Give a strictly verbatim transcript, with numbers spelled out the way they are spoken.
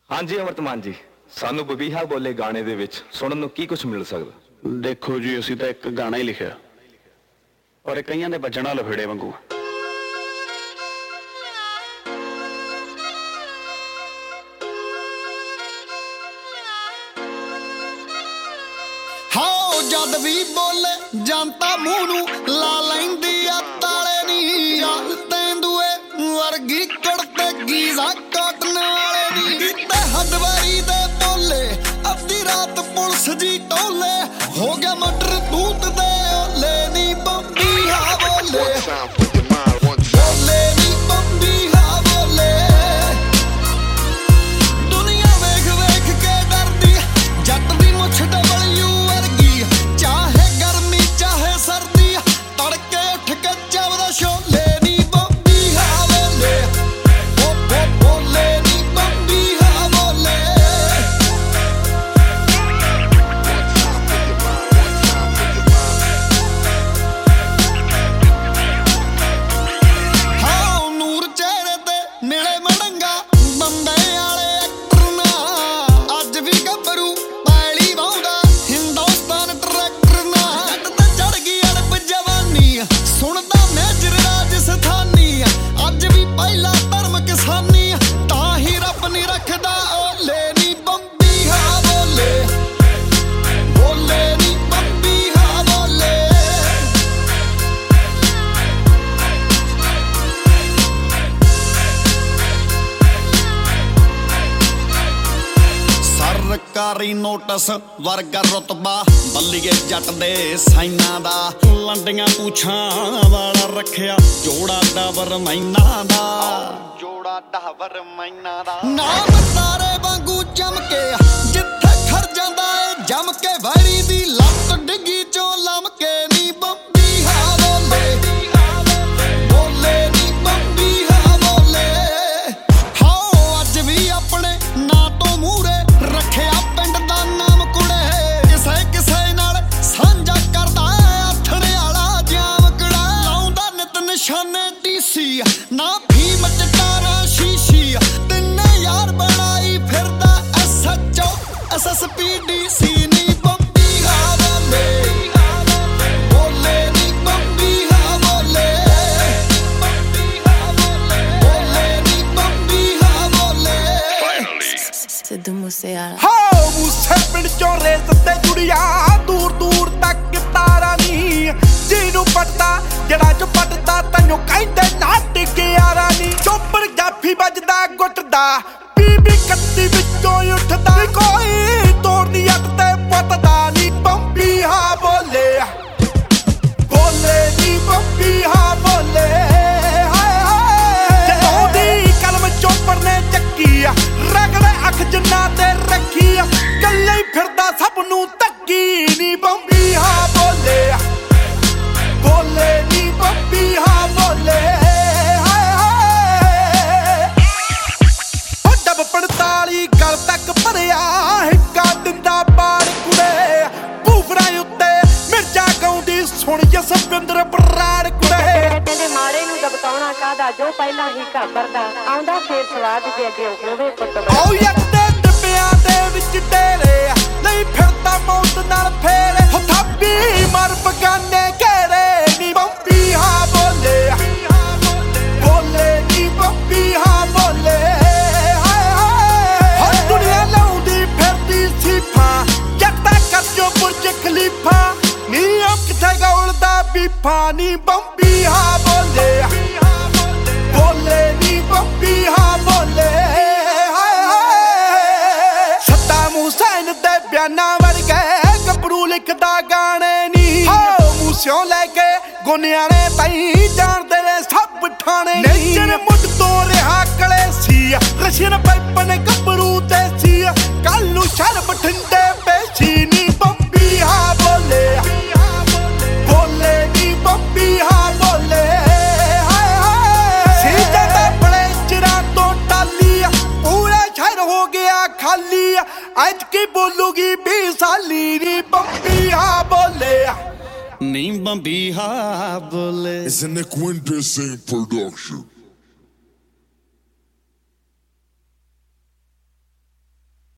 ਹਾਂਜੀ ਅਮਰਤਮਾਨ ਜੀ, ਸਾਨੂੰ ਬਬੀਹਾ ਬੋਲੇ ਗਾਣੇ ਦੇ ਵਿੱਚ ਸੁਣਨ ਨੂੰ ਕੀ ਕੁਝ ਮਿਲ ਸਕਦਾ? ਦੇਖੋ ਜੀ, ਅਸੀਂ ਤਾਂ ਇੱਕ ਗਾਣਾ ਹੀ ਲਿਖਿਆ, ਪਰ ਇਹ ਕਈਆਂ ਦੇ ਵੱਜਣਾ ਲਫੇੜੇ ਵਾਂਗੂ। ਹਾਓ ਜਦ ਵੀ ਬੋਲੇ ਜਨਤਾ ਮੂੰਹ ਨੂੰ ਲਾ ਲੈਂਦੀ ਆ ਤਾਲੇ ਨੀ। ਚੱਲ ਤੈਂਦੂਏ ਵਰਗੀ ਕੁੜਤੇ ਗੀਜ਼ਾ ਕਾਟਨ ਵਾਲੇ ਨੀ। ਤੇ ਹਦਵਾਰੀ ਦੇ ਬੋਲੇ ਅੱਧੀ ਰਾਤ ਪੁਲਿਸ ਜੀ ਟੋਲੇ ਹੋ ਗਿਆ ਮਟਰ ਦੂਤ ਦੇ ਓਲੇ ਨੀ। ਬੰਬੀਹਾ ਬੋਲੇ ਬੋਲੇ ਨੀ ਬੰਬੀਹਾ ਬੋਲੇ। ਦੁਨੀਆ ਵੇਖ ਵੇਖ ਕੇ ਡਰਦੀ ਜੱਟ ਦੀ ਮੁੱਛ ਡਬਲਯੂ ਵਰਗੀ। ਚਾਹੇ ਗਰਮੀ ਚਾਹੇ ਸਰਦੀ ਤੜਕੇ ਉੱਠ ਕੇ ਚੱਬਦਾ ਛੋਲੇ ਨੀ। ਬੰਬੀਹਾ ਬੋਲੇ ਓ ਓ ਬੋਲੇ ਨੀ ਬੰਬੀਹਾ ਬੋਲੇ। ਹਾਂ ਨੂਰ ਚਿਹਰੇ ਤੇ ਮਿਲੇ ਮੜੰਗਾ ਬੰਬੇ ਵਾਲੇ ਐਕਟਰ ਨਾ। ਅੱਜ ਵੀ ਗੱਭਰੂ ਪੈਲੀ ਵਾਉਂਦਾ ਹਿੰਦੁਸਤਾਨ ਟਰੈਕਟਰ ਨਾ। ਜੱਟ ਤੇ ਚੜ ਗਈ ਅੜਬ ਜਵਾਨੀ ਸੁਣਦਾ ਮੇਜਰ ਰਾਜਸਥਾਨੀ। ਅੱਜ ਵੀ ਪਹਿਲਾ ਧਰਮ ਕਿਸਾਨੀ ਤਾਂ ਹੀ ਰੱਬ ਨੀ ਰੱਖਦਾ ਓਲੇ ਨੀ। ਬੰਬੀਹਾ ਬੋਲੇ ਬੋਲੇ ਨੀ ਬੰਬੀਹਾ ਬੋਲੇ। ਸਰਕਾਰੀ ਨੋਟਿਸ ਵਰਗਾ ਰੁਤਬਾ ਬੱਲੀਏ ਜੱਟ ਦੇ ਸਾਈਨਾਂ ਦਾ। ਲੰਡੀਆਂ ਪੂਛਾਂ ਵਾਲਾ ਰੱਖਿਆ ਜੋੜਾ ਡਾਵਰ ਮੈਨਾਂ ਦਾ। ਜੋੜਾ ਡਾਵਰ ਮੈਨਾਂ ਦਾ ਨਾਮ ਤਾਰੇ ਵਾਂਗੂ ਚਮਕੇ ਜਿੱਥੇ ਖੜ ਜਾਂਦਾ ਏ ਜਮ ਕੇ। ਵੈਰੀ ਦੀ ਲੱਤ ਡਿੱਗੀ ਚੋਂ ਲਮਕੇ ਨੀ। ਬੰਬੀਹਾ ਬੋਲੇ ਬੋਲੇ ਨੀ ਬੰਬੀਹਾ ਬੋਲੇ। ਹਾਓ ਅੱਜ ਵੀ ਆਪਣੇ ਨਾਂ ਤੋਂ ਮੂਹਰੇ ਰੱਖਿਆ ਪਿੰਡ ਦਾ ਨਾਮ ਕੁੜੇ। ਕਿਸੇ ਕਿਸੇ ਨਾਲ ਸਾਂਝਾ ਕਰਦਾ ਆਥਣ ਵਾਲਾ ਜਾਮਕੜਾ। ਲਾਉਂਦਾ ਨਿਤ ਨਿਸ਼ਾਨੇ ਡੀਸੀ ਨਾ ਫੀਮ ਚਟਾਰਾ ਸ਼ੀਸ਼ੀ। ਤਿੰਨੇ ਯਾਰ ਬਣਾਈ ਫਿਰਦਾ S H O S S P D C ਨੀ। ਬੰਬੀਹਾ ਬੋਲੇ ਬੋਲੇ ਨੀ ਬੰਬੀਹਾ ਬੋਲੇ ਬੋਲੇ ਨੀ ਬੰਬੀਹਾ ਬੋਲੇ। ਸਿੱਧੂ ਮੂਸੇਵਾਲਾ ਹਾਓ ਮੂਸੇ ਪਿੰਡ ਚੋਂ ਰੇਸ ਤੇ ਜੁੜੀਆਂ ਦੂਰ ਦੂਰ ਤੱਕ ਤਾਰਾ ਨੀ। ਜਿਹਨੂੰ ਪੜਦਾ ਜਿਹੜਾ ਚ ਪੜਦਾ ਤੈਨੂੰ ਕਹਿੰਦੇ ਨਾ ਟਿਕਿਆਰਾ ਨੀ। ਚੋਪਰ ਜਾਫੀ ਵੱਜਦਾ ਗੁੱਟਦਾ ਬੀਬੀ ਕੱਤੀ ਵਿੱਚੋਂ ਉੱਠਦਾ। ਕੋਈ ਤੋੜਦੀ ਅੱਤ ਤੇ ਪੱਤਦਾ ਨੀ। ਬੰਬੀਹਾ ਬੋਲੇ ਬੋਲੇ ਨੀ ਬੰਬੀਹਾ ਬੋਲੇ। ਹਾਏ ਹਾਏ ਜਦੋਂ ਦੀ ਕਲਮ ਚੋਪਰ ਨੇ ਚੱਕੀ ਆ ਰਗੜੇ ਅੱਖ ਜਿੰਨਾ ਤੇ ਰੱਖੀ ਆ। ਕੱਲੇ ਹੀ ਫਿਰਦਾ ਸਭ ਨੂੰ ਧੱਕੀ ਨੀ। ਬੰਬੀਹਾ ਬੋਲੇ ਬੋਲੇ ਨੀ ਬੰਬੀਹਾ ਬੋਲੇ। ਹਾਏ ਹਾਏ ਉਹ ਡੱਬ ਪੰਤਾਲੀ ਗਲ ਤੱਕ ਭਰਿਆ ਹਿੱਕਾ ਦਿੰਦਾ ਬਾੜ ਕੁੜੇ। ਭੂਫਰਾਂ ਉੱਤੇ ਮਿਰਜਾ ਗਾਉਂਦੀ ਸੁਣ ਜਸਵਿੰਦਰ ਬਰਾੜ ਕੁੜੇ। ਕਹਿੰਦੇ ਮਾੜੇ ਨੂੰ ਦਬਕਾਉਣਾ ਕਾਹਦਾ ਜੋ ਪਹਿਲਾਂ ਹੀ ਘਾਬਰਦਾ ਆਉਂਦਾ ਫੇਰ ਸਵਾਦ ਜੇ ਅੱਗੇ ਹੋਵੇ ਪੁੱਤ। ਆਓ ਯੱਕ ਦੇ ਡੱਬਿਆਂ ਦੇ ਵਿੱਚ ਡੇਰੇ ਨਹੀਂ ਫਿਰਦਾ ਮੌਤ ਨਾਲ ਫੇਰੇ। ਹੋ ਥਾਪੀ ਮਰ ਬਗਾਨੇ ਘੇਰੇ ਨੀ। ਬੰਬੀਹਾ ਬੋਲੇ ਬੋਲੇ ਨੀ ਬੰਬੀਹਾ ਬੋਲੇ। ਹਾਏ ਹਾਏ ਹੋ ਦੁਨੀਆ ਲਾਉਂਦੀ ਫਿਰਦੀ ਸੀਫਾਂ ਜੱਟ ਦਾ ਕਰਜੋ ਬੁਰਜ ਖਲੀਫਾ ਨੀ। ਉਹ ਕਿੱਥੇ ਗੌਲਦਾ ਬੀਫਾ ਨੀ। ਬੰਬੀਹਾ ਬੋਲੇ ਬੋਲੇ ਨੀ ਬੰਬੀਹਾ ਬੋਲੇ। ਹਾਏ ਹਾਏ ਸੱਦਾਮ ਹੁਸੈਨ ਦੇ ਬਿਆਨਾਂ ਵਰਗੇ ਗੱਭਰੂ ਲਿਖਦਾ ਗਾਣੇ ਨੀ। ਹਾਓ ਮੂਸਿਓਂ ਲੈ ਕੇ ਗੋਨਿਆਣੇ ਤਾਈਂ ਜਾਣਦੇ ਨੇ ਸਭ ਠਾਣੇ ਨੀ। ਨੇਚਰ ਮੁੱਢ ਤੋਂ ਰਿਹਾ ਕਲੇਸੀ ਰਸ਼ੀਅਨ ਪਾਈਪਨ ਗੱਭਰੂ ਤੇ ਸੀ। ਕੱਲ ਨੂੰ ਸ਼ਰ ਬਠਿੰਡੇ ਪੇਸ਼ੀ ਨੀ। ਬੰਬੀਹਾ ਬੋਲੇ ਬੋਲੇ ਨੀ ਬੰਬੀਹਾ ਬੋਲੇ। ਹਾਏ ਹਾਏ ਸੀ ਜਾਂਦਾ ਬੜੇ ਚਿਰਾਂ ਤੋਂ ਟਾਲੀ ਪੂਰਾ ਸ਼ਹਿਰ ਹੋ ਗਿਆ ਖਾਲੀ। ਅੱਜ ਕੀ ਬੋਲੂਗੀ ਵੀਹ ਸਾਲੀ ਨੀ। ਬੰਬੀਹਾ ਬੋਲੇ ਨੀ ਬੰਬੀਹਾ ਬੋਲੇ। It's a Nick Winter sing production.